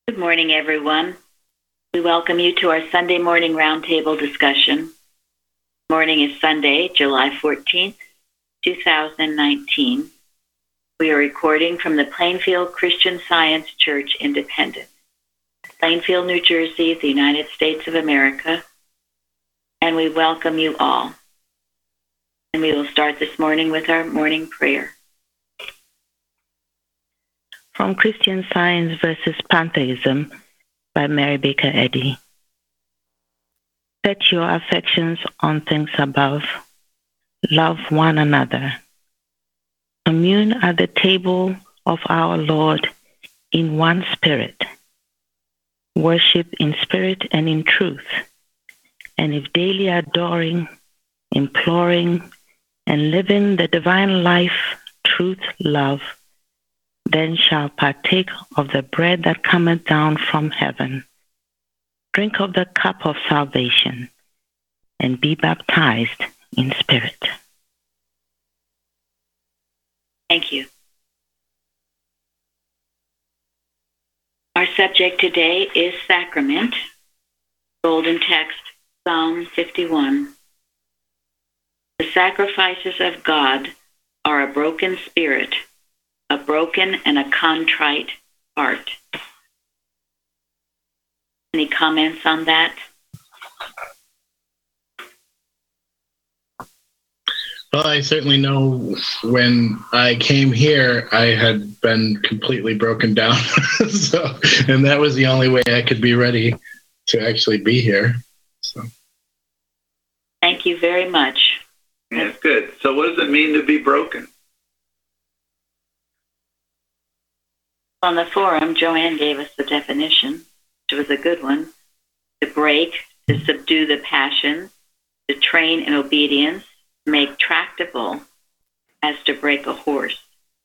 Good morning, everyone. We welcome you to our Sunday morning roundtable discussion. Morning is Sunday, July 14th, 2019. We are recording from the Plainfield Christian Science Church Independent, Plainfield, New Jersey, the United States of America, and we welcome you all. And we will start this morning with our morning prayer. From Christian Science versus Pantheism by Mary Baker Eddy. Set your affections on things above. Love one another. Commune at the table of our Lord in one spirit. Worship in spirit and in truth. And if daily adoring, imploring, and living the divine life, truth, love, then shall partake of the bread that cometh down from heaven, drink of the cup of salvation, and be baptized in spirit. Thank you. Our subject today is sacrament. Golden text, Psalm 51. The sacrifices of God are a broken spirit, a broken and a contrite heart. Any comments on that? Well, I certainly know when I came here, I had been completely broken down. And that was the only way I could be ready to actually be here. So. Thank you very much. That's good. So what does it mean to be broken? On the forum, Joanne gave us the definition, which was a good one. To break, to subdue the passions, to train in obedience, make tractable, as to break a horse.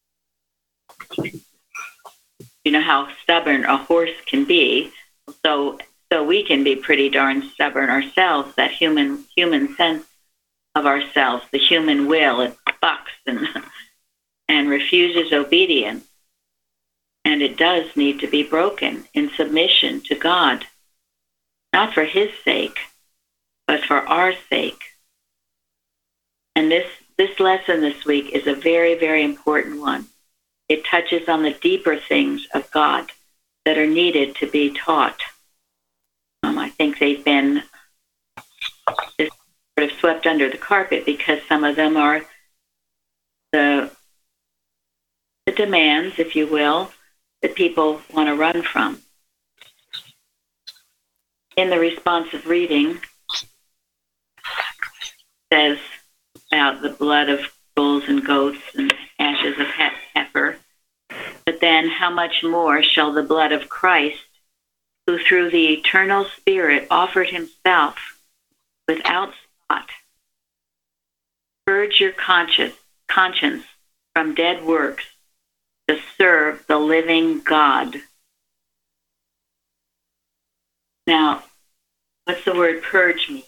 You know how stubborn a horse can be, so we can be pretty darn stubborn ourselves, that human sense of ourselves, the human will, it bucks and refuses obedience. And it does need to be broken in submission to God, not for his sake, but for our sake. And this lesson this week is a very, very important one. It touches on the deeper things of God that are needed to be taught. I think they've been just sort of swept under the carpet because some of them are the demands, if you will, that people want to run from. In the responsive reading, says about the blood of bulls and goats and ashes of heifer, but then how much more shall the blood of Christ, who through the eternal Spirit offered himself without spot, purge your conscience from dead works, to serve the living God. Now, what's the word purge mean?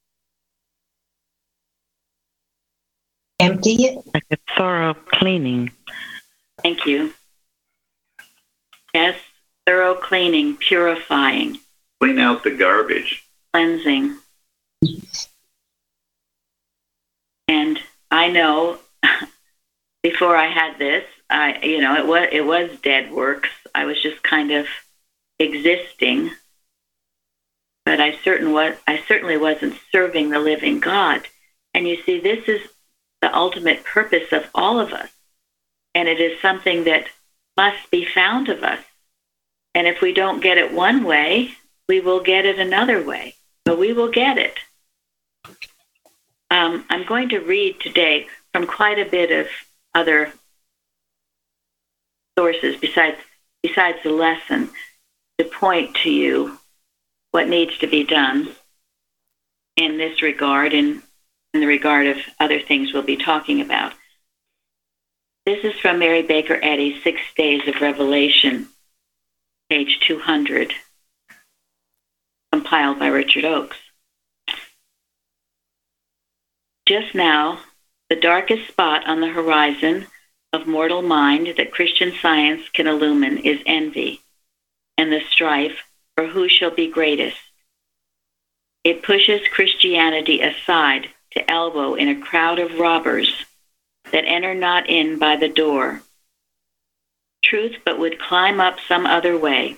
Empty it. Like a thorough cleaning. Thank you. Yes, thorough cleaning, purifying. Clean out the garbage. Cleansing. And I know before I had this, it was dead works. I was just kind of existing, but I certainly wasn't serving the living God. And you see, this is the ultimate purpose of all of us, and it is something that must be found of us. And if we don't get it one way, we will get it another way, but we will get it. I'm going to read today from quite a bit of other sources besides the lesson to point to you what needs to be done in this regard and in the regard of other things we'll be talking about. This is from Mary Baker Eddy's 6 Days of Revelation, page 200, compiled by Richard Oakes. Just now, the darkest spot on the horizon of mortal mind that Christian Science can illumine is envy, and the strife for who shall be greatest. It pushes Christianity aside to elbow in a crowd of robbers that enter not in by the door. Truth but would climb up some other way.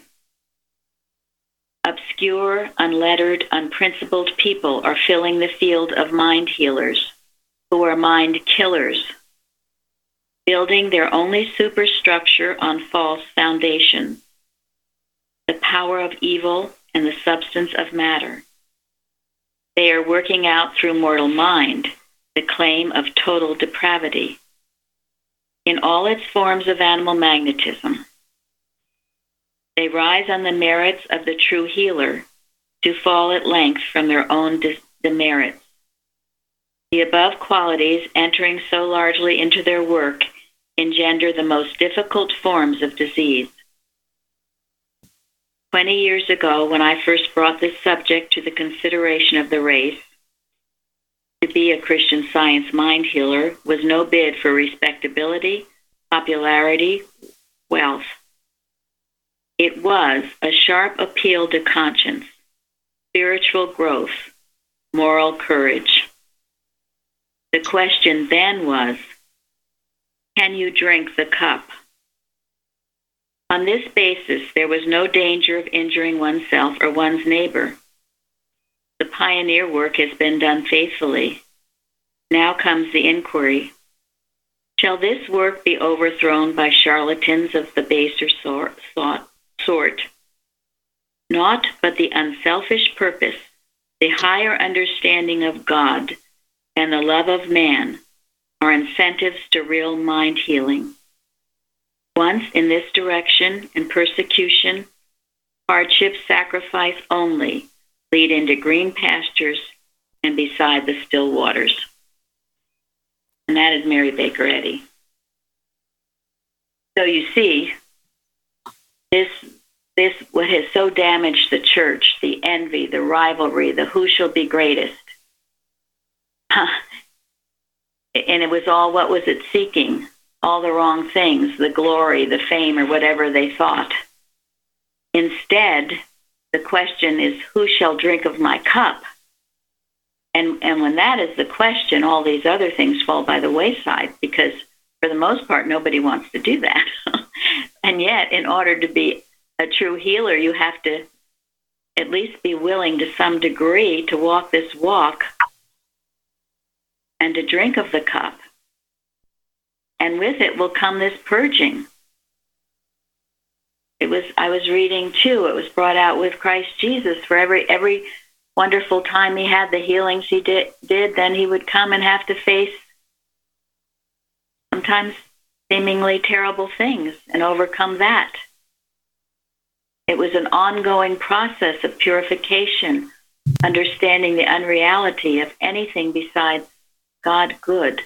Obscure, unlettered, unprincipled people are filling the field of mind healers, who are mind killers, building their only superstructure on false foundation, the power of evil and the substance of matter. They are working out through mortal mind the claim of total depravity in all its forms of animal magnetism. They rise on the merits of the true healer to fall at length from their own demerits. The above qualities, entering so largely into their work, engender the most difficult forms of disease. 20 years ago, when I first brought this subject to the consideration of the race, to be a Christian Science mind healer was no bid for respectability, popularity, wealth. It was a sharp appeal to conscience, spiritual growth, moral courage. The question then was, can you drink the cup? On this basis, there was no danger of injuring oneself or one's neighbor. The pioneer work has been done faithfully. Now comes the inquiry. Shall this work be overthrown by charlatans of the baser sort? Naught but the unselfish purpose, the higher understanding of God, and the love of man are incentives to real mind healing. Once in this direction, and persecution, hardship, sacrifice only lead into green pastures and beside the still waters. And that is Mary Baker Eddy. So you see, this what has so damaged the church, the envy, the rivalry, the who shall be greatest. And it was all, what was it seeking? All the wrong things, the glory, the fame, or whatever they thought. Instead, the question is, who shall drink of my cup? And when that is the question, all these other things fall by the wayside, because for the most part, nobody wants to do that. And yet, in order to be a true healer, you have to at least be willing to some degree to walk this walk and to drink of the cup. And with it will come this purging. I was reading too, it was brought out with Christ Jesus for every wonderful time he had the healings he did, then he would come and have to face sometimes seemingly terrible things and overcome that. It was an ongoing process of purification, understanding the unreality of anything besides God good.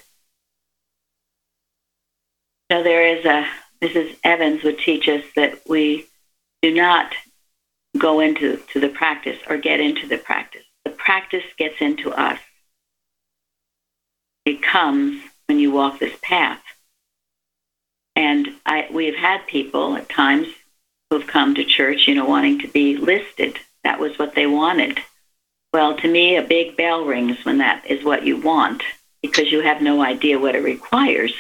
So there is Mrs. Evans would teach us that we do not go into the practice or get into the practice. The practice gets into us. It comes when you walk this path. And we have had people at times who've come to church, wanting to be listed. That was what they wanted. Well, to me, a big bell rings when that is what you want, because you have no idea what it requires.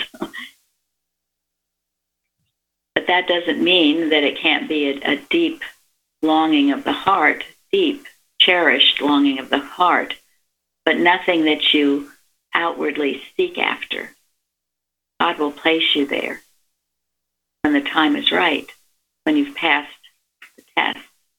But that doesn't mean that it can't be a deep longing of the heart, deep, cherished longing of the heart, but nothing that you outwardly seek after. God will place you there when the time is right, when you've passed the test.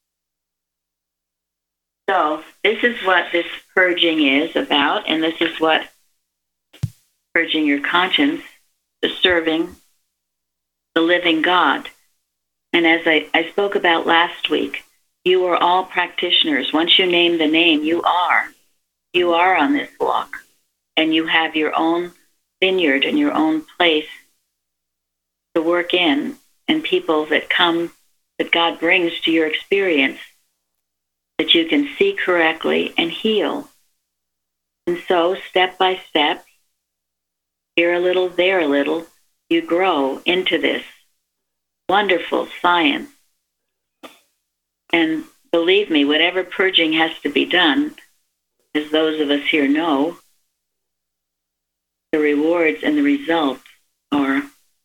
So this is what this purging is about, and this is what purging your conscience, the serving the living God. And as I spoke about last week, you are all practitioners. Once you name the name, you are on this walk, and you have your own vineyard and your own place to work in, and people that come, that God brings to your experience, that you can see correctly and heal. And so, step by step, here a little, there a little, you grow into this wonderful science And believe me, whatever purging has to be done, as those of us here know, the rewards and the results are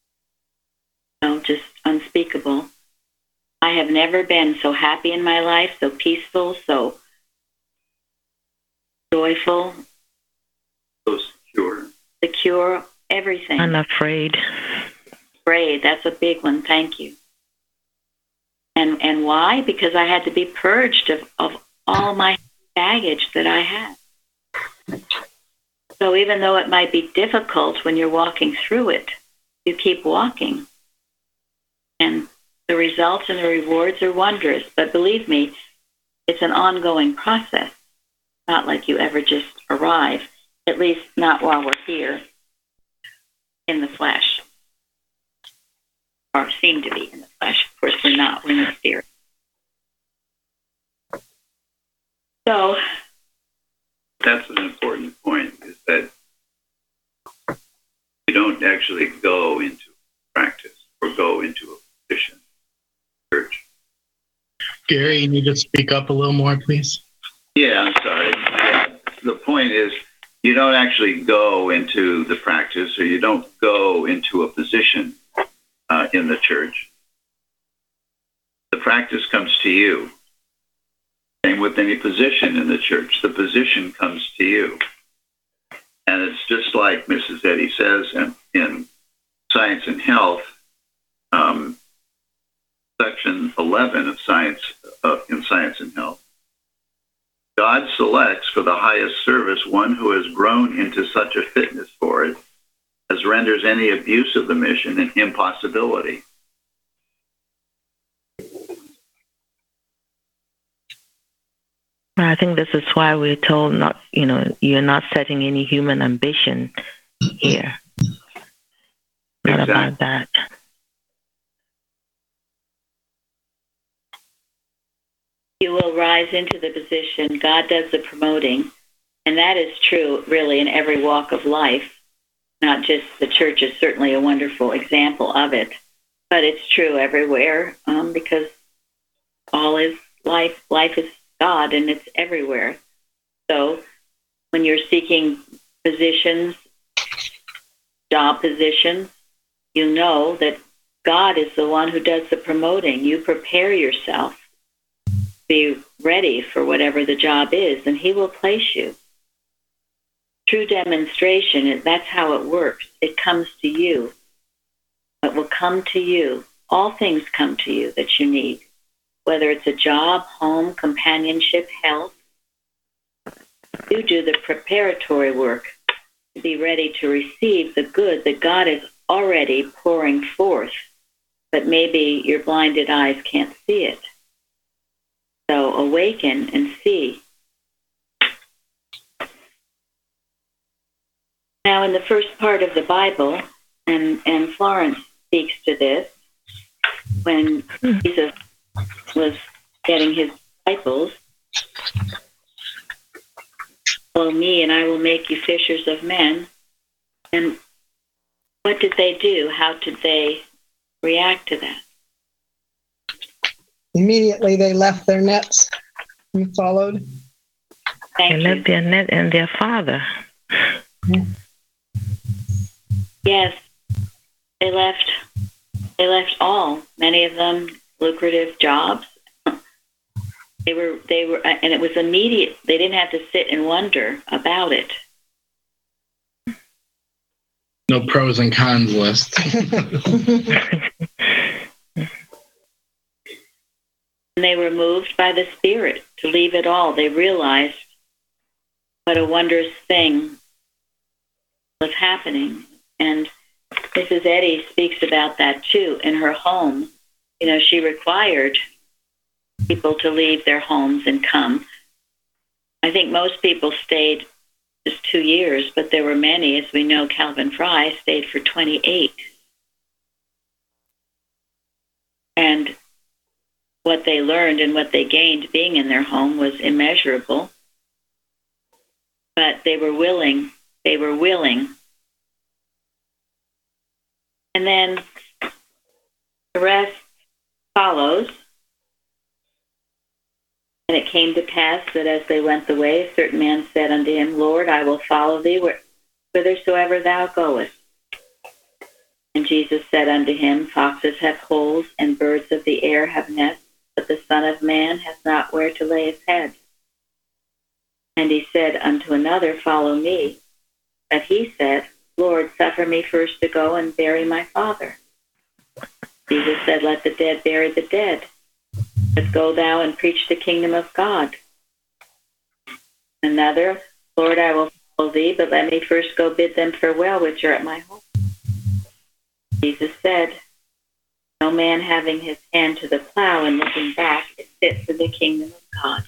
just unspeakable. I have never been so happy in my life, so peaceful, so joyful, So secure, everything. Unafraid. Afraid, that's a big one. Thank you. And why? Because I had to be purged of all my baggage that I had. So even though it might be difficult when you're walking through it, you keep walking. And the results and the rewards are wondrous. But believe me, it's an ongoing process. Not like you ever just arrive, at least not while we're here in the flesh. Or seem to be in the flesh. Of course, we're not. We're in the spirit. So that's an important point, is that you don't actually go into practice or go into a position. Church. Gary, you need to speak up a little more, please. Yeah, I'm sorry. Yeah. The point is, you don't actually go into the practice, or you don't go into a position in the church. The practice comes to you. Same with any position in the church. The position comes to you. And it's just like Mrs. Eddy says in Science and Health, section 11 of Science in Science and Health. God selects for the highest service one who has grown into such a fitness for it as renders any abuse of the mission an impossibility. I think this is why we're told not, you're not setting any human ambition here. Not Exactly. about that. you will rise into the position. God does the promoting. And that is true, really, in every walk of life. Not just the church is certainly a wonderful example of it, but it's true everywhere because all is life. Life is God, and it's everywhere. So when you're seeking positions, job positions, you know that God is the one who does the promoting. You prepare yourself, be ready for whatever the job is, and He will place you. True demonstration, that's how it works. It comes to you. It will come to you. All things come to you that you need, whether it's a job, home, companionship, health. You do the preparatory work to be ready to receive the good that God is already pouring forth, but maybe your blinded eyes can't see it. So awaken and see. Now, in the first part of the Bible, and Florence speaks to this, when Jesus was getting his disciples, follow me and I will make you fishers of men. And what did they do? How did they react to that? Immediately they left their nets and followed. Thank They you. left their net and their father. Yes, they left all. Many of them lucrative jobs. They were, and it was immediate. They didn't have to sit and wonder about it. No pros and cons list. And they were moved by the Spirit to leave it all. They realized what a wondrous thing was happening. And Mrs. Eddy speaks about that too in her home. You know, she required people to leave their homes and come. I think most people stayed just 2 years, but there were many, as we know, Calvin Fry stayed for 28. And what they learned and what they gained being in their home was immeasurable. But they were willing. They were willing. And then the rest follows. And it came to pass that as they went the way, a certain man said unto him, Lord, I will follow thee whithersoever thou goest. And Jesus said unto him, Foxes have holes, and birds of the air have nests, but the Son of Man has not where to lay his head. And he said unto another, Follow me. But he said, Lord, suffer me first to go and bury my father. Jesus said, Let the dead bury the dead. But go thou and preach the kingdom of God. Another, Lord, I will follow thee, but let me first go bid them farewell which are at my home. Jesus said, No man having his hand to the plow and looking back is fit for the kingdom of God.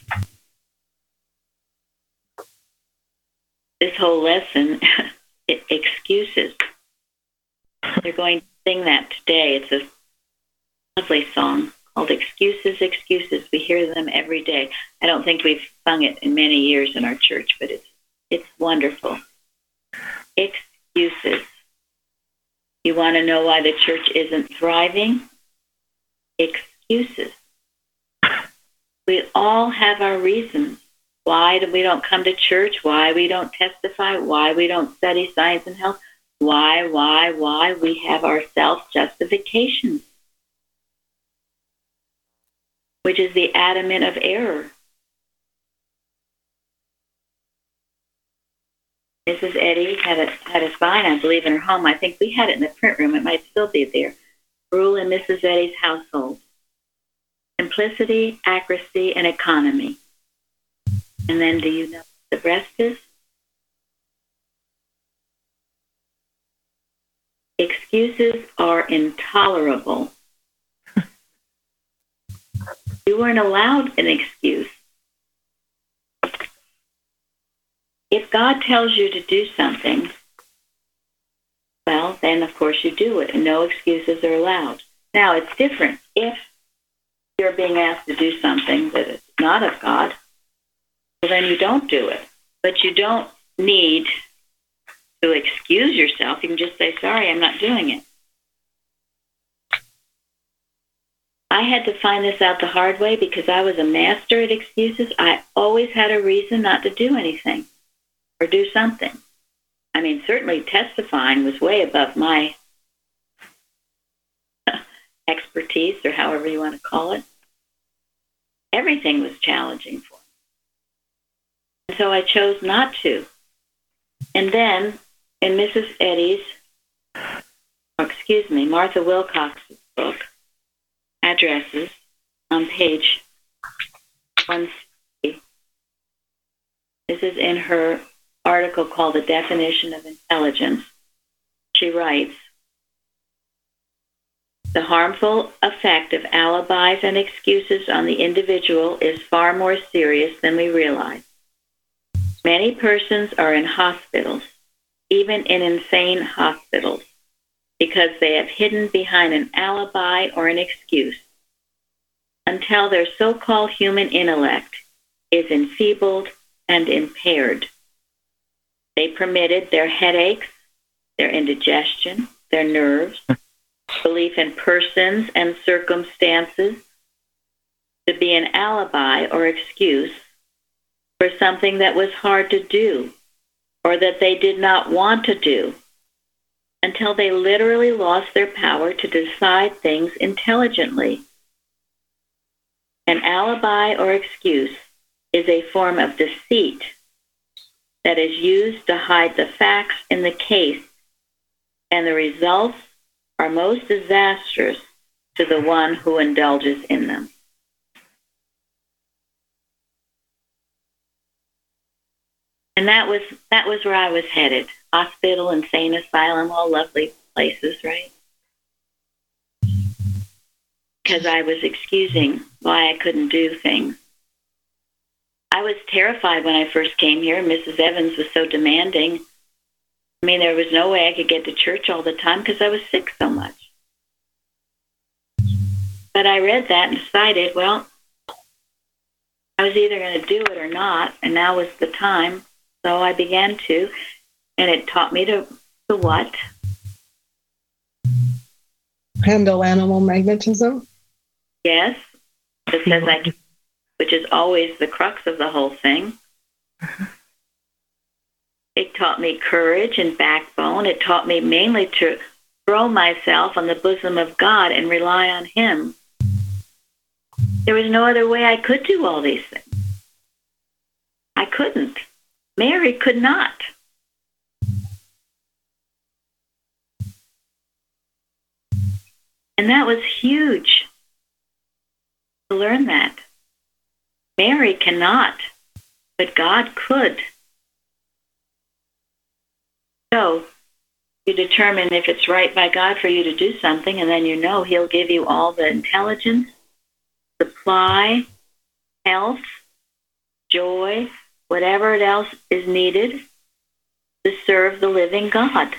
This whole lesson, excuses. They're going to sing that today. It's a lovely song called Excuses, Excuses. We hear them every day. I don't think we've sung it in many years in our church, but it's wonderful. Excuses. You want to know why the church isn't thriving? Excuses. We all have our reasons why we don't come to church, why we don't testify, why we don't study science and health, why. We have our self-justifications, which is the adamant of error. Mrs. Eddy had a sign, I believe, in her home. I think we had it in the print room. It might still be there. Rule in Mrs. Eddy's household. Simplicity, accuracy, and economy. And then do you know what the rest is? Excuses are intolerable. You weren't allowed an excuse. If God tells you to do something, well, then of course you do it, and no excuses are allowed. Now, it's different if you're being asked to do something that is not of God, well, then you don't do it. But you don't need to excuse yourself. You can just say, sorry, I'm not doing it. I had to find this out the hard way because I was a master at excuses. I always had a reason not to do anything or do something. I mean, certainly testifying was way above my expertise, or however you want to call it. Everything was challenging for me. And so I chose not to. And then in Mrs. Eddy's, Martha Wilcox's book, Addresses, on page 160, this is in her article called The Definition of Intelligence. She writes, the harmful effect of alibis and excuses on the individual is far more serious than we realize. Many persons are in hospitals, even in insane hospitals, because they have hidden behind an alibi or an excuse until their so-called human intellect is enfeebled and impaired. They permitted their headaches, their indigestion, their nerves, belief in persons and circumstances to be an alibi or excuse for something that was hard to do or that they did not want to do, until they literally lost their power to decide things intelligently. An alibi or excuse is a form of deceit that is used to hide the facts in the case, and the results are most disastrous to the one who indulges in them. And that was where I was headed. Hospital, insane asylum, all lovely places, right? Because I was excusing why I couldn't do things. I was terrified when I first came here. Mrs. Evans was so demanding. I mean, there was no way I could get to church all the time because I was sick so much. But I read that and decided, well, I was either going to do it or not, and now was the time. So I began to, and it taught me to what? Handle animal magnetism. Yes, it says which is always the crux of the whole thing. It taught me courage and backbone. It taught me mainly to throw myself on the bosom of God and rely on Him. There was no other way I could do all these things. I couldn't. Mary could not. And that was huge to learn that. Mary cannot, but God could. So you determine if it's right by God for you to do something, and then you know He'll give you all the intelligence, supply, health, joy, whatever else is needed to serve the living God.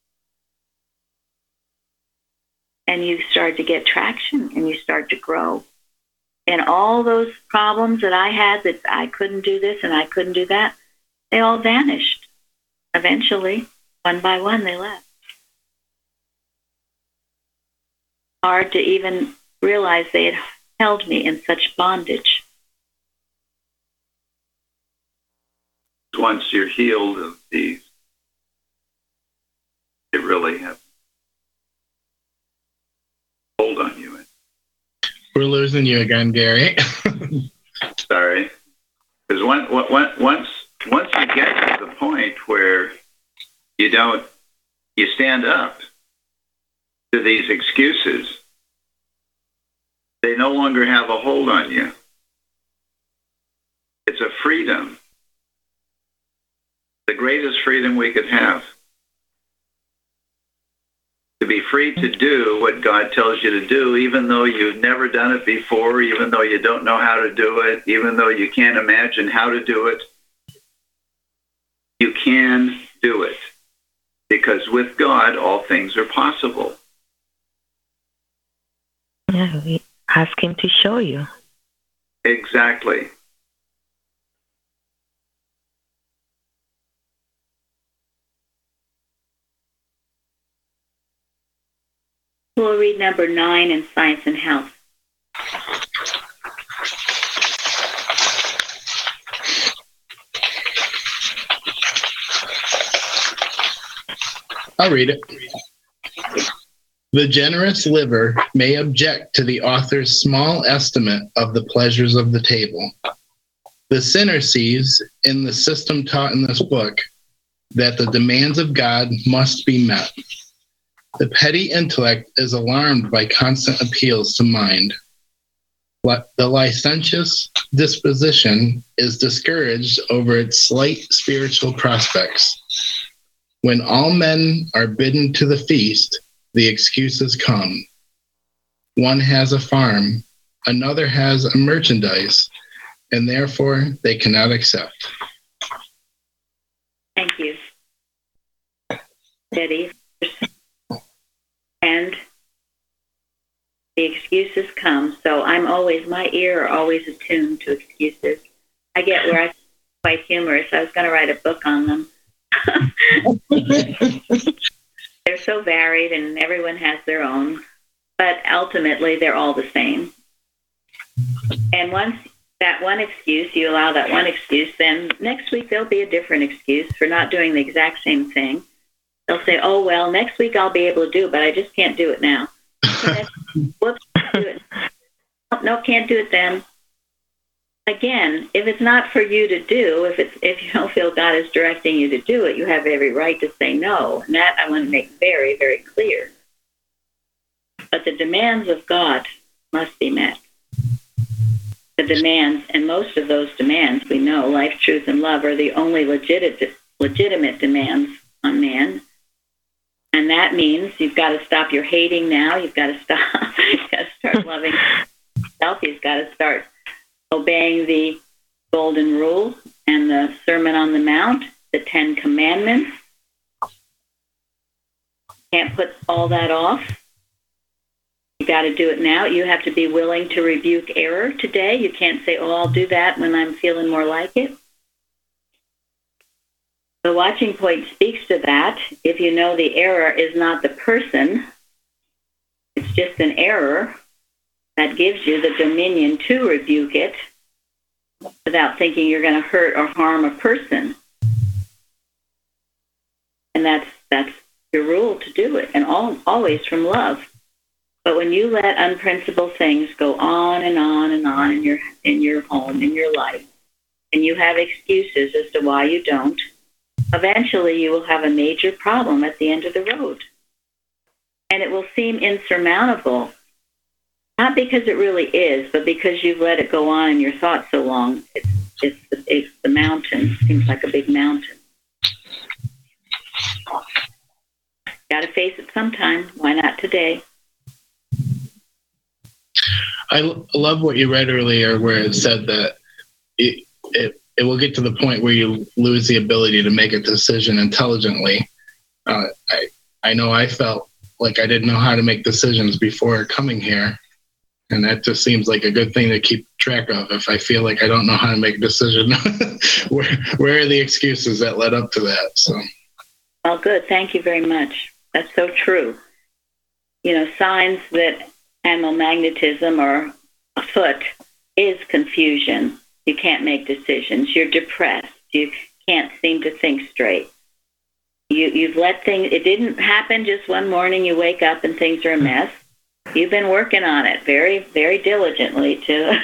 And you start to get traction and you start to grow. And all those problems that I had, that I couldn't do this and I couldn't do that, they all vanished. Eventually, one by one, they left. Hard to even realize they had held me in such bondage. Once you're healed of these, it really has hold on you. We're losing you again, Gary. Sorry. Because once you get to the point where you stand up to these excuses, they no longer have a hold on you. It's a freedom. The greatest freedom we could have. To be free to do what God tells you to do, even though you've never done it before, even though you don't know how to do it, even though you can't imagine how to do it. You can do it. Because with God, all things are possible. Yeah, we ask Him to show you. Exactly. We'll read number 9 in Science and Health. I'll read it. The generous liver may object to the author's small estimate of the pleasures of the table. The sinner sees, in the system taught in this book, that the demands of God must be met. The petty intellect is alarmed by constant appeals to mind. The licentious disposition is discouraged over its slight spiritual prospects. When all men are bidden to the feast, the excuses come. One has a farm, another has a merchandise, and therefore they cannot accept. Thank you, Betty. And the excuses come. So my ear are always attuned to excuses. I get where I'm quite humorous. I was going to write a book on them. They're so varied and everyone has their own, but ultimately they're all the same. And once that one excuse, you allow that one excuse, then next week there'll be a different excuse for not doing the exact same thing. They'll say, oh, well, next week I'll be able to do it, but I just can't do it now. Whoops, do it. No, can't do it then. Again, if it's not for you to do, if you don't feel God is directing you to do it, you have every right to say no. And that I want to make very, very clear. But the demands of God must be met. The demands, and most of those demands, we know, life, truth, and love, are the only legitimate demands on man. And that means you've got to stop your hating now. You've got to start loving yourself. You've got to start obeying the Golden Rule and the Sermon on the Mount, the 10 Commandments. Can't put all that off. You got to do it now. You have to be willing to rebuke error today. You can't say, oh, I'll do that when I'm feeling more like it. The watching point speaks to that. If you know the error is not the person, it's just an error, that gives you the dominion to rebuke it without thinking you're going to hurt or harm a person. And that's your rule to do it, and always from love. But when you let unprincipled things go on and on and on in your home, in your life, and you have excuses as to why you don't, eventually you will have a major problem at the end of the road. And it will seem insurmountable, not because it really is, but because you've let it go on in your thoughts so long. It's the mountain. It seems like a big mountain. Got to face it sometime. Why not today? I love what you read earlier where it said that it will get to the point where you lose the ability to make a decision intelligently. I know I felt like I didn't know how to make decisions before coming here. And that just seems like a good thing to keep track of. If I feel like I don't know how to make a decision, where are the excuses that led up to that? So, well, good. Thank you very much. That's so true. Signs that animal magnetism or afoot is confusion. You can't make decisions. You're depressed. You can't seem to think straight. You've let things, it didn't happen just one morning you wake up and things are a mess. You've been working on it very, very diligently to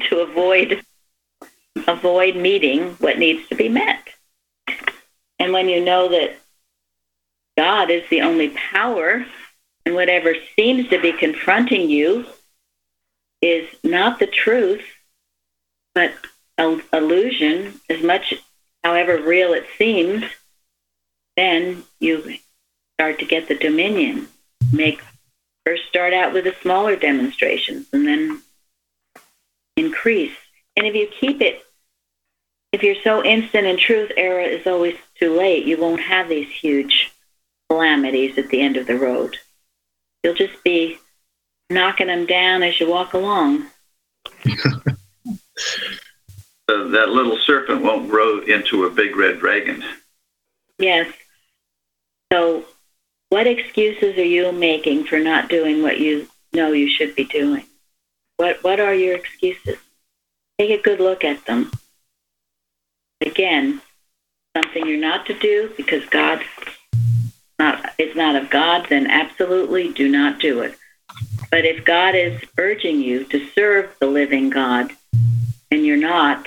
avoid meeting what needs to be met. And when you know that God is the only power, and whatever seems to be confronting you is not the truth, but illusion, as much, however real it seems, then you start to get the dominion. First start out with the smaller demonstrations and then increase. And if you keep it, if you're so instant in truth, error is always too late. You won't have these huge calamities at the end of the road. You'll just be knocking them down as you walk along. That little serpent won't grow into a big red dragon. Yes. So what excuses are you making for not doing what you know you should be doing? What are your excuses? Take a good look at them. Again, something you're not to do because God is not of God, then absolutely do not do it. But if God is urging you to serve the living God and you're not,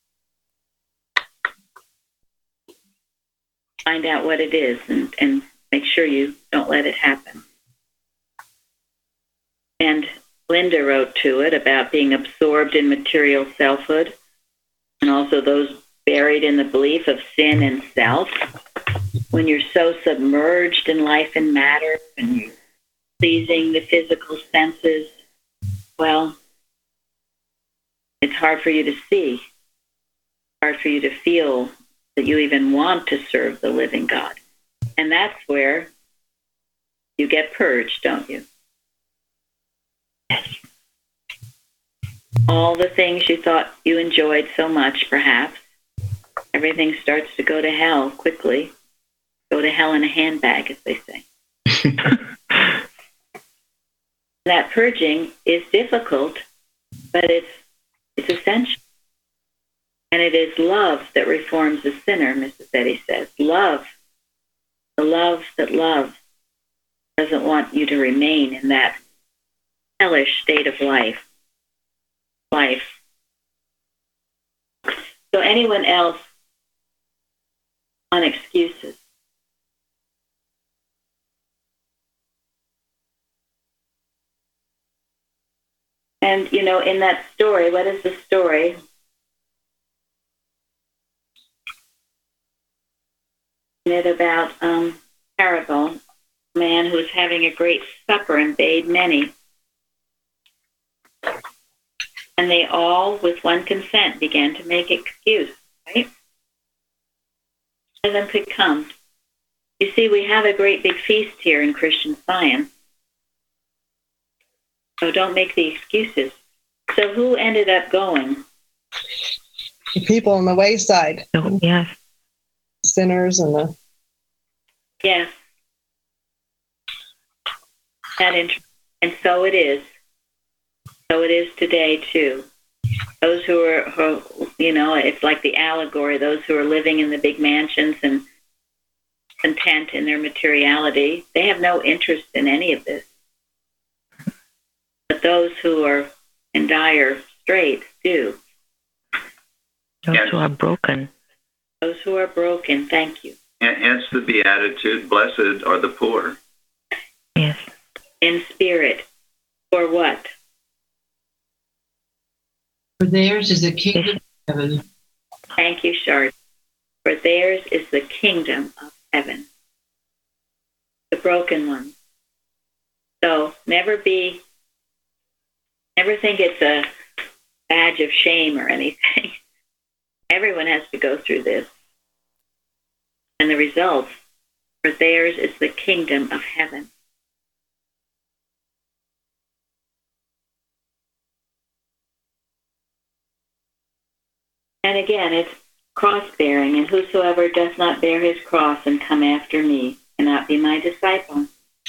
find out what it is and make sure you don't let it happen. And Linda wrote to it about being absorbed in material selfhood and also those buried in the belief of sin and self. When you're so submerged in life and matter and you're pleasing the physical senses, well, it's hard for you to see, hard for you to feel that you even want to serve the living God. And that's where you get purged, don't you? All the things you thought you enjoyed so much, perhaps, everything starts to go to hell quickly. Go to hell in a handbag, as they say. That purging is difficult, but it's essential. And it is love that reforms the sinner, Mrs. Betty says. Love. The love that loves doesn't want you to remain in that hellish state of life. So anyone else on excuses? And, in that story, what is the story? It about parable, a man who was having a great supper and bade many. And they all, with one consent, began to make excuse, right? None of them could come. You see, we have a great big feast here in Christian Science. So don't make the excuses. So who ended up going? The people on the wayside. So, yes. Sinners and the... Yes. And so it is. So it is today, too. Those who it's like the allegory, those who are living in the big mansions and content in their materiality, they have no interest in any of this. But those who are in dire straits do. Those who are broken. Those who are broken, thank you. And hence the beatitude, blessed are the poor. Yes. In spirit. For what? For theirs is the kingdom of heaven. Thank you, Shard. For theirs is the kingdom of heaven. The broken ones. So never think it's a badge of shame or anything. Everyone has to go through this. And the results, for theirs is the kingdom of heaven. And again, it's cross-bearing, and whosoever does not bear his cross and come after me cannot be my disciple.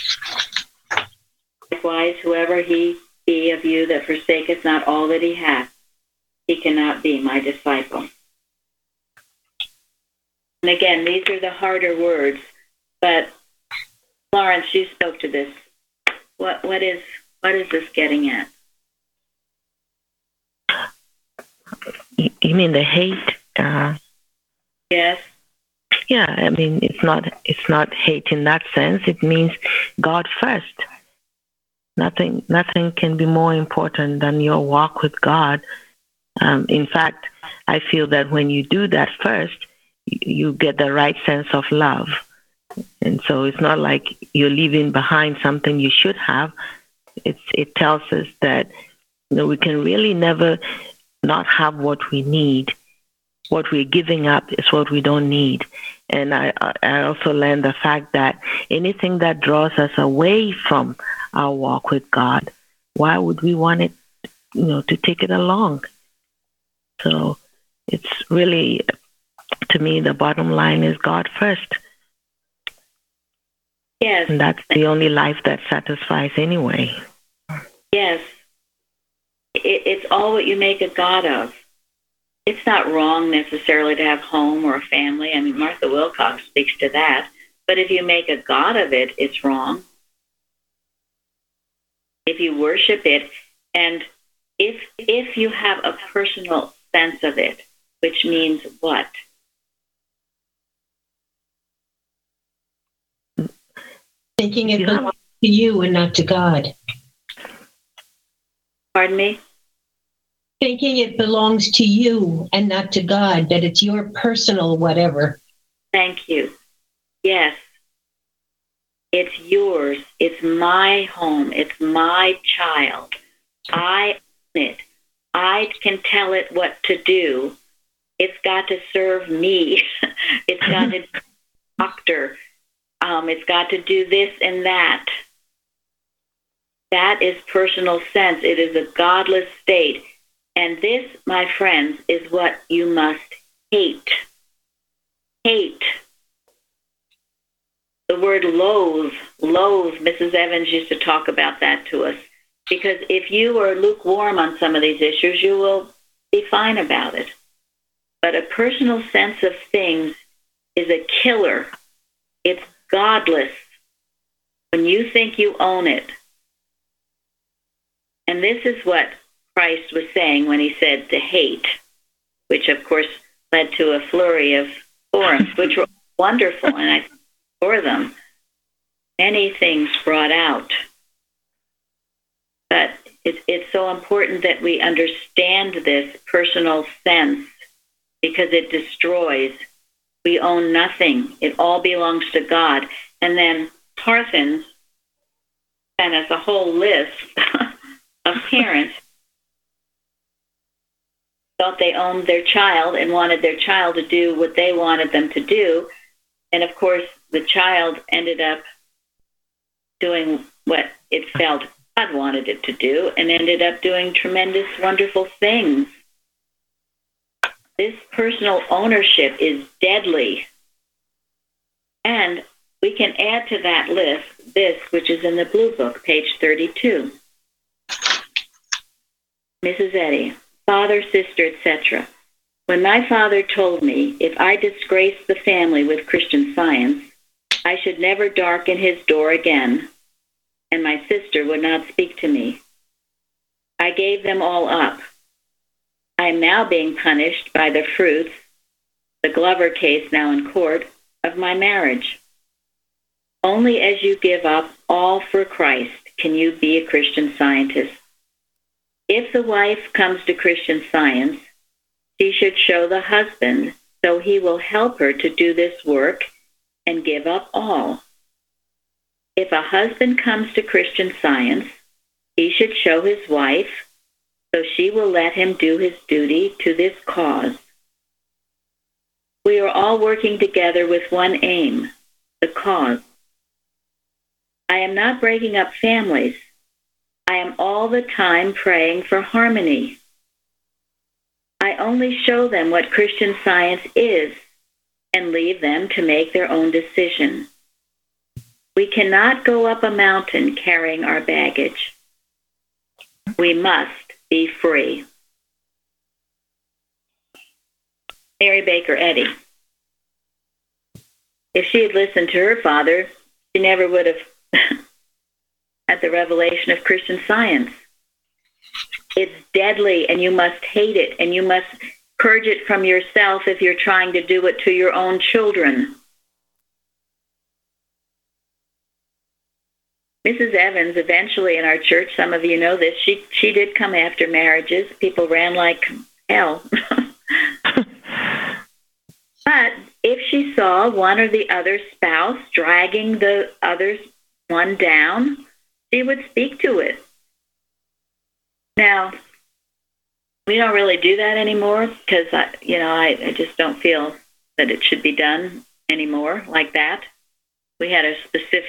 Likewise, whoever he be of you that forsaketh not all that he hath, he cannot be my disciple. And again, these are the harder words, but Lawrence, you spoke to this. What is this getting at? You mean the hate? Yes. Yeah, I mean it's not hate in that sense. It means God first. Nothing can be more important than your walk with God. In fact, I feel that when you do that first, you get the right sense of love. And so it's not like you're leaving behind something you should have. It tells us that we can really never not have what we need. What we're giving up is what we don't need. And I also learned the fact that anything that draws us away from our walk with God, why would we want it, to take it along? So it's really, to me, the bottom line is God first. Yes. And that's the only life that satisfies anyway. Yes. It's all what you make a God of. It's not wrong necessarily to have home or a family. I mean, Martha Wilcox speaks to that. But if you make a God of it, it's wrong. If you worship it, and if you have a personal sense of it, which means what? Thinking it belongs to you and not to God. Pardon me? Thinking it belongs to you and not to God, that it's your personal whatever. Thank you. Yes. It's yours. It's my home. It's my child. I own it. I can tell it what to do. It's got to serve me. It's got to be a doctor. It's got to do this and that. That is personal sense. It is a godless state. And this, my friends, is what you must hate. Hate. The word loathe, Mrs. Evans used to talk about that to us. Because if you are lukewarm on some of these issues, you will be fine about it. But a personal sense of things is a killer. It's godless. When you think you own it. And this is what Christ was saying when he said to hate, which of course led to a flurry of forums, which were wonderful, and I thank for them. Many things brought out. But it's so important that we understand this personal sense because it destroys. We own nothing. It all belongs to God. And then Parthens sent us a whole list of parents thought they owned their child and wanted their child to do what they wanted them to do. And of course, the child ended up doing what it felt God wanted it to do and ended up doing tremendous, wonderful things. This personal ownership is deadly. And we can add to that list this, which is in the Blue Book, page 32. Mrs. Eddy, father, sister, etc. When my father told me if I disgraced the family with Christian Science, I should never darken his door again, and my sister would not speak to me, I gave them all up. I am now being punished by the fruits, the Glover case now in court, of my marriage. Only as you give up all for Christ can you be a Christian Scientist. If the wife comes to Christian Science, she should show the husband so he will help her to do this work and give up all. If a husband comes to Christian Science, he should show his wife so she will let him do his duty to this cause. We are all working together with one aim, the cause. I am not breaking up families. I am all the time praying for harmony. I only show them what Christian Science is and leave them to make their own decision. We cannot go up a mountain carrying our baggage. We must be free. Mary Baker Eddy. If she had listened to her father, she never would have had the revelation of Christian Science. It's deadly, and you must hate it, and you must purge it from yourself if you're trying to do it to your own children. Mrs. Evans, eventually in our church, some of you know this, she did come after marriages. People ran like hell. But if she saw one or the other spouse dragging the other one down, she would speak to it. Now, we don't really do that anymore because, I just don't feel that it should be done anymore like that. We had a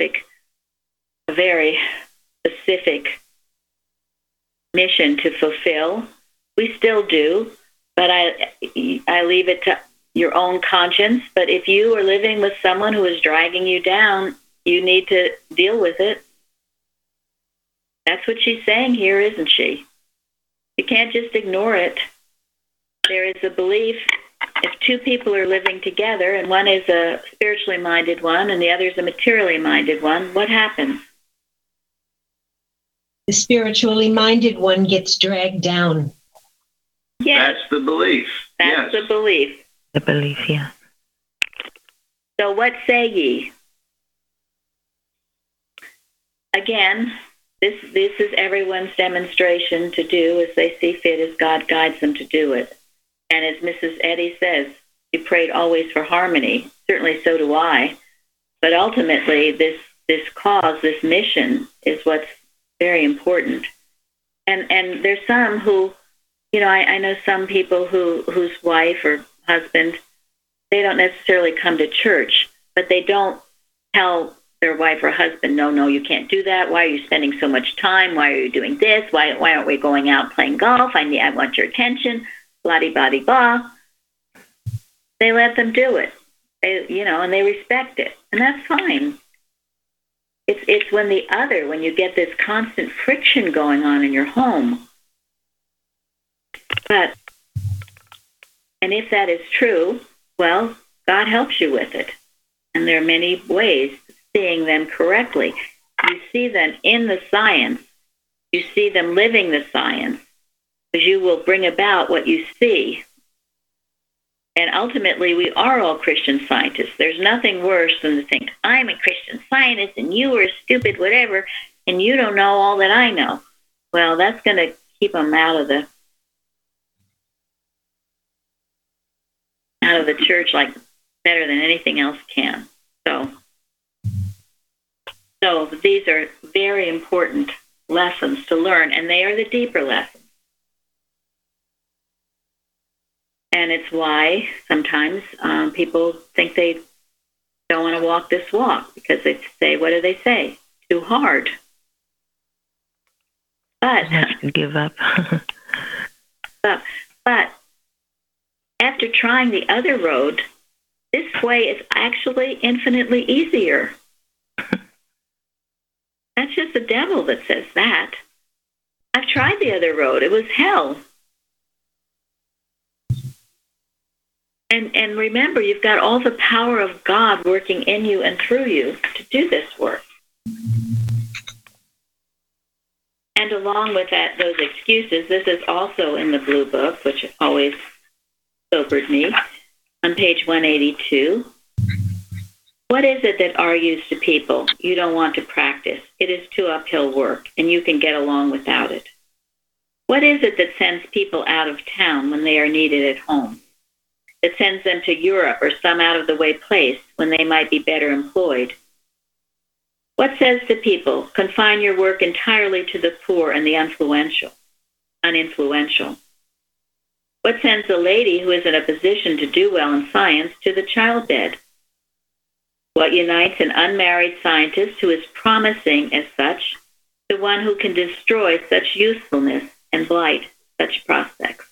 very specific mission to fulfill. We still do, but I leave it to your own conscience. But if you are living with someone who is dragging you down, you need to deal with it. That's what she's saying here, isn't she? You can't just ignore it. There is a belief if two people are living together and one is a spiritually minded one and the other is a materially minded one, what happens? The spiritually minded one gets dragged down. Yes. That's the belief. That's the belief. The belief, yeah. So what say ye? Again, this is everyone's demonstration to do as they see fit, as God guides them to do it. And as Mrs. Eddy says, she prayed always for harmony. Certainly so do I. But ultimately, this cause, this mission, is what's very important. And there's some who, I know some people whose wife or husband, they don't necessarily come to church, but they don't tell their wife or husband, no, you can't do that. Why are you spending so much time? Why are you doing this? Why aren't we going out playing golf? I want your attention. Blah-de-blah-de-blah. They let them do it. And they respect it. And that's fine. It's when you get this constant friction going on in your home. And if that is true, well, God helps you with it. And there are many ways of seeing them correctly. You see them in the science. You see them living the science. Because you will bring about what you see. And ultimately, we are all Christian Scientists. There's nothing worse than to think, I'm a Christian Scientist and you are stupid, whatever, and you don't know all that I know. Well, that's going to keep them out of the church like better than anything else can. So these are very important lessons to learn, and they are the deeper lessons. And it's why sometimes people think they don't want to walk this walk because they say, what do they say? Too hard. But give up. but after trying the other road, this way is actually infinitely easier. That's just the devil that says that. I've tried the other road. It was hell. And remember, you've got all the power of God working in you and through you to do this work. And along with that, those excuses, this is also in the Blue Book, which always sobered me, on page 182. What is it that argues to people you don't want to practice? It is too uphill work, and you can get along without it. What is it that sends people out of town when they are needed at home? That sends them to Europe or some out-of-the-way place when they might be better employed? What says to people, confine your work entirely to the poor and the uninfluential? What sends a lady who is in a position to do well in science to the childbed? What unites an unmarried scientist who is promising as such to one who can destroy such usefulness and blight such prospects?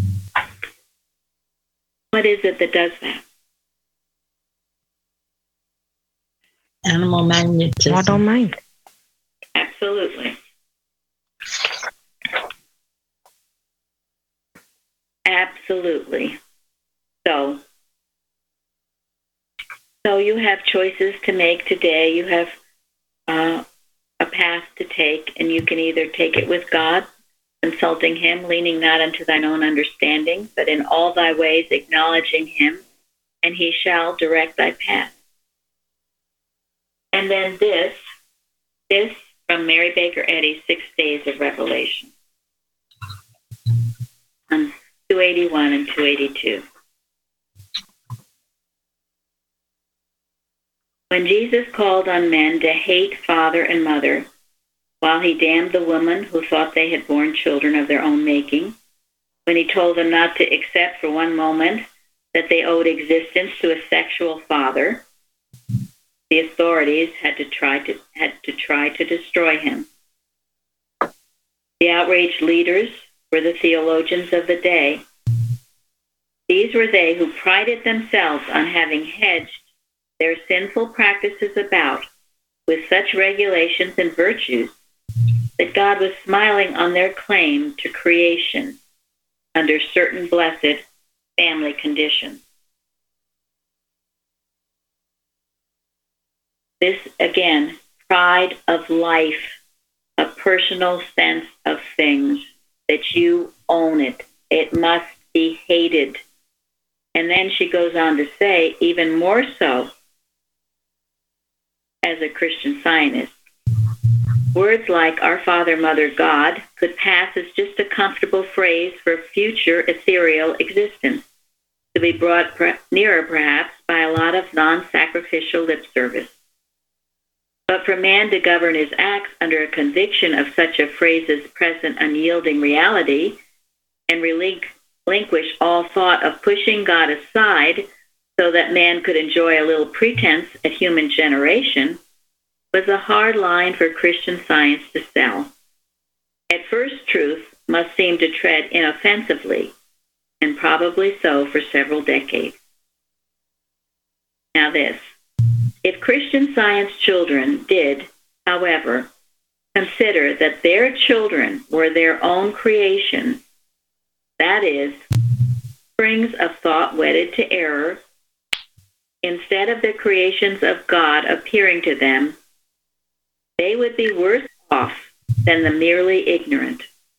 What is it that does that? Animal magnetism. I don't mind. Absolutely. Absolutely. So you have choices to make today. You have a path to take, and you can either take it with God, consulting him, leaning not unto thine own understanding, but in all thy ways acknowledging him, and he shall direct thy path. And then this from Mary Baker Eddy's 6 Days of Revelation, on 281 and 282. When Jesus called on men to hate father and mother, while he damned the woman who thought they had borne children of their own making, when he told them not to accept for one moment that they owed existence to a sexual father, the authorities had to try to destroy him. The outraged leaders were the theologians of the day. These were they who prided themselves on having hedged their sinful practices about with such regulations and virtues that God was smiling on their claim to creation under certain blessed family conditions. This, again, pride of life, a personal sense of things, that you own it. It must be hated. And then she goes on to say, even more so, as a Christian Zionist, words like our Father, Mother, God could pass as just a comfortable phrase for future ethereal existence, to be brought nearer perhaps by a lot of non-sacrificial lip service. But for man to govern his acts under a conviction of such a phrase's present unyielding reality and relinquish all thought of pushing God aside so that man could enjoy a little pretense at human generation, was a hard line for Christian Science to sell. At first, truth must seem to tread inoffensively, and probably so for several decades. Now this, if Christian Science children did, however, consider that their children were their own creation, that is, springs of thought wedded to error, instead of the creations of God appearing to them, they would be worse off than the merely ignorant.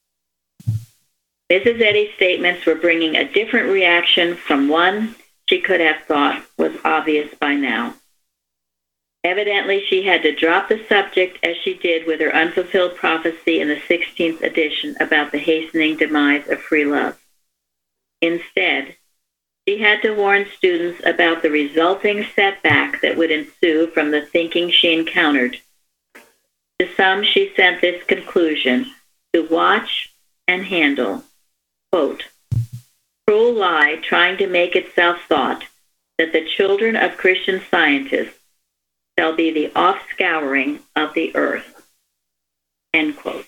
Mrs. Eddy's statements were bringing a different reaction from one she could have thought was obvious by now. Evidently, she had to drop the subject as she did with her unfulfilled prophecy in the 16th edition about the hastening demise of free love. Instead, she had to warn students about the resulting setback that would ensue from the thinking she encountered. To some, she sent this conclusion: to watch and handle, quote, cruel lie trying to make itself thought that the children of Christian scientists shall be the offscouring of the earth, end quote.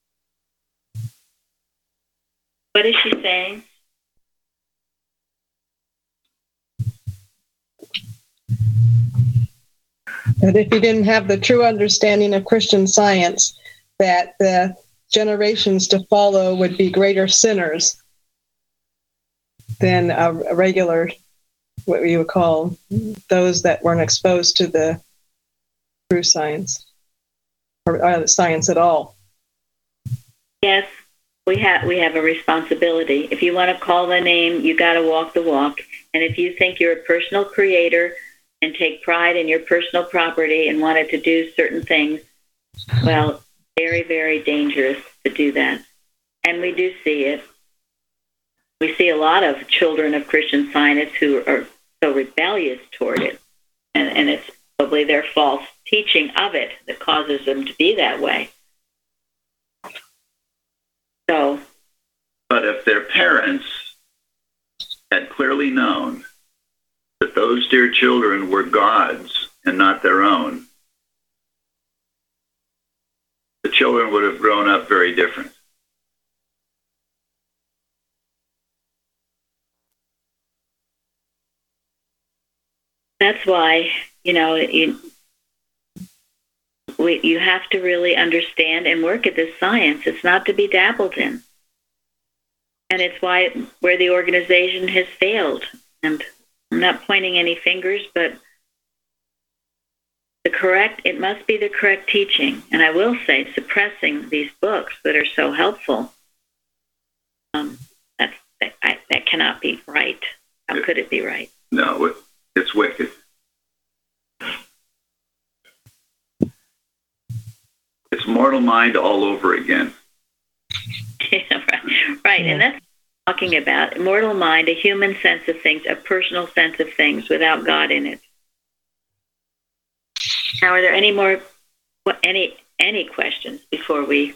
What is she saying? That if you didn't have the true understanding of Christian Science, that the generations to follow would be greater sinners than a regular what you would call those that weren't exposed to the true science or science at all. Yes, we have a responsibility. If you want to call the name, you got to walk the walk. And if you think you're a personal creator and take pride in your personal property and wanted to do certain things, well, very, very dangerous to do that. And we do see it. We see a lot of children of Christian Scientists who are so rebellious toward it. And it's probably their false teaching of it that causes them to be that way. So, but if their parents had clearly known that those dear children were God's and not their own, the children would have grown up very different. that's why, you have to really understand and work at this science. It's not to be dabbled in. And it's where the organization has failed. And I'm not pointing any fingers, but it must be the correct teaching. And I will say, suppressing these books that are so helpful, that cannot be right. How could it be right? No, it's wicked. It's mortal mind all over again. Yeah, right. Yeah. And that's what I'm talking about. Mortal mind, a human sense of things, a personal sense of things without God in it. Now, are there any questions before we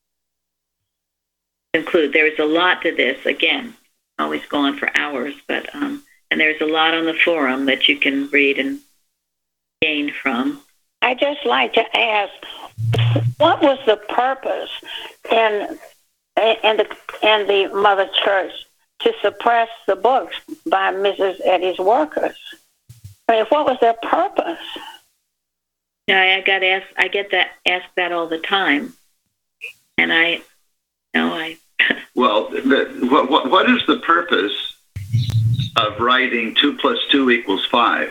conclude? There's a lot to this. Again, always go on for hours, but and there's a lot on the forum that you can read and gain from. I'd just like to ask, what was the purpose in the Mother Church to suppress the books by Mrs. Eddy's workers? I mean, what was their purpose? Yeah, I get asked that all the time, and Well, what is the purpose of writing 2 + 2 = 5?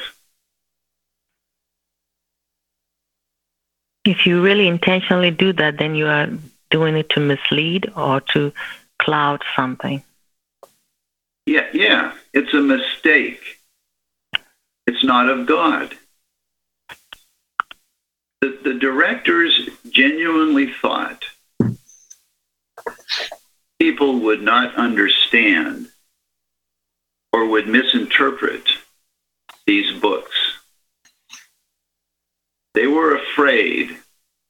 If you really intentionally do that, then you are doing it to mislead or to cloud something. Yeah, it's a mistake. It's not of God. The directors genuinely thought people would not understand or would misinterpret these books. They were afraid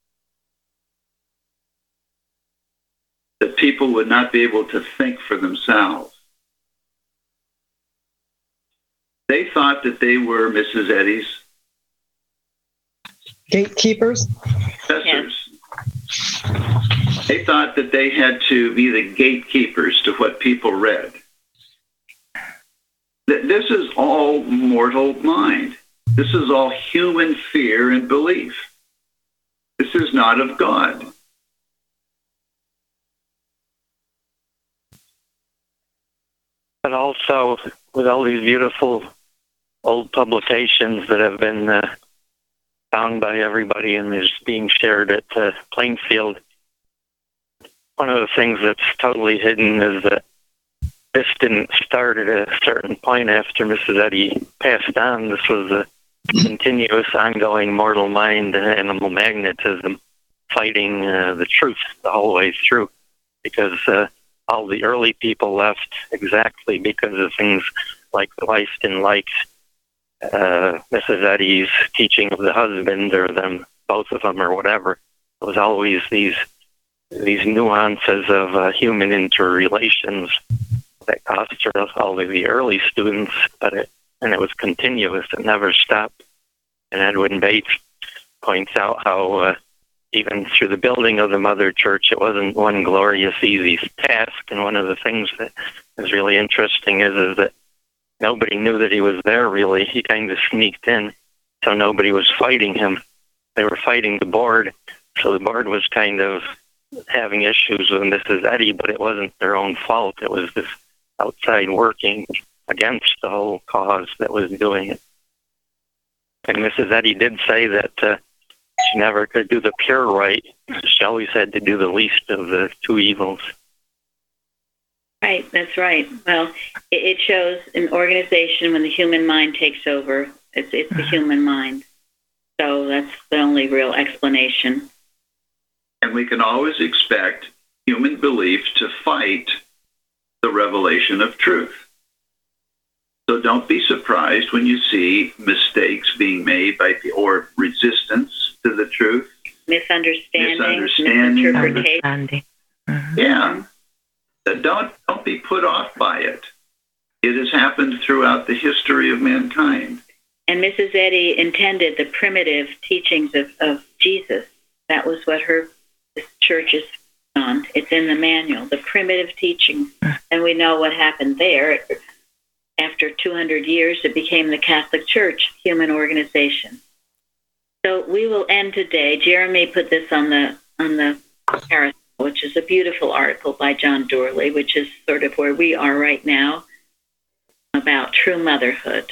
that people would not be able to think for themselves. They thought that they were Mrs. Eddy's gatekeepers, professors. Yes. They thought that they had to be the gatekeepers to what people read. This is all mortal mind. This is all human fear and belief. This is not of God. But also, with all these beautiful old publications that have been found by everybody and is being shared at Plainfield, one of the things that's totally hidden is that this didn't start at a certain point after Mrs. Eddy passed on. This was a continuous, ongoing mortal mind and animal magnetism fighting the truth the whole way through, because all the early people left exactly because of things like the wife didn't like Mrs. Eddy's teaching of the husband, or them, both of them, or whatever. It was always these nuances of human interrelations that cost her all of the early students, and it was continuous. It never stopped. And Edwin Bates points out how even through the building of the Mother Church, it wasn't one glorious, easy task. And one of the things that is really interesting is that nobody knew that he was there, really. He kind of sneaked in, so nobody was fighting him. They were fighting the board, so the board was kind of having issues with Mrs. Eddy, but it wasn't their own fault. It was this outside working against the whole cause that was doing it. And Mrs. Eddy did say that she never could do the pure right. She always had to do the least of the two evils. Right, that's right. Well, it shows an organization when the human mind takes over. It's the human mind. So that's the only real explanation. And we can always expect human belief to fight the revelation of truth. So don't be surprised when you see mistakes being made or resistance to the truth. Misunderstanding. Misinterpretation. Mm-hmm. Yeah. Don't be put off by it. It has happened throughout the history of mankind. And Mrs. Eddy intended the primitive teachings of Jesus. That was what her church is on. It's in the manual, the primitive teachings. And we know what happened there. After 200 years, it became the Catholic Church, human organization. So we will end today. Jeremy put this on the carousel, which is a beautiful article by John Doorley, which is sort of where we are right now, about true motherhood.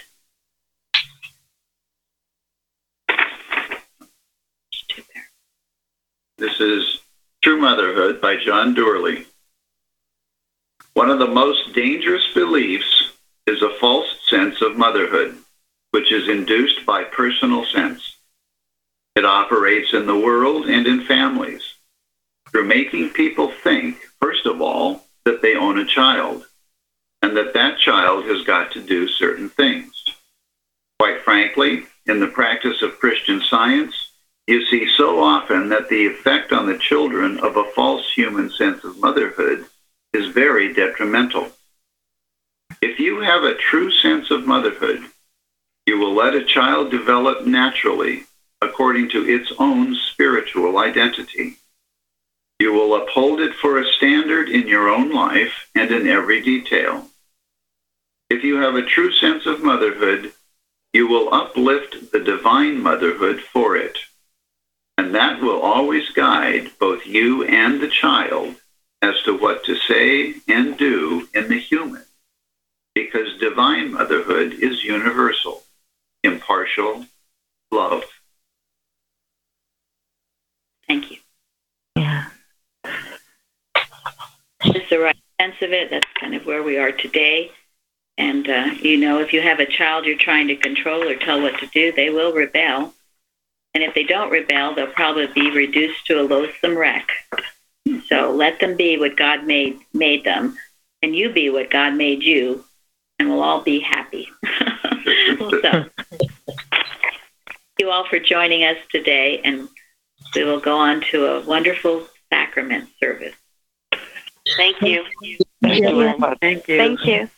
This is True Motherhood by John Doorley. One of the most dangerous beliefs is a false sense of motherhood, which is induced by personal sense. It operates in the world and in families through making people think, first of all, that they own a child and that child has got to do certain things. Quite frankly, in the practice of Christian Science, you see so often that the effect on the children of a false human sense of motherhood is very detrimental. If you have a true sense of motherhood, you will let a child develop naturally according to its own spiritual identity. You will uphold it for a standard in your own life and in every detail. If you have a true sense of motherhood, you will uplift the divine motherhood for it. And that will always guide both you and the child as to what to say and do in the human. Because divine motherhood is universal, impartial, love. Thank you. Yeah. Just the right sense of it. That's kind of where we are today. And, if you have a child you're trying to control or tell what to do, they will rebel. And if they don't rebel, they'll probably be reduced to a loathsome wreck. So let them be what God made them, and you be what God made you, and we'll all be happy. So, thank you all for joining us today, and we will go on to a wonderful sacrament service. Thank you. Thank you very much. Thank you. Thank you.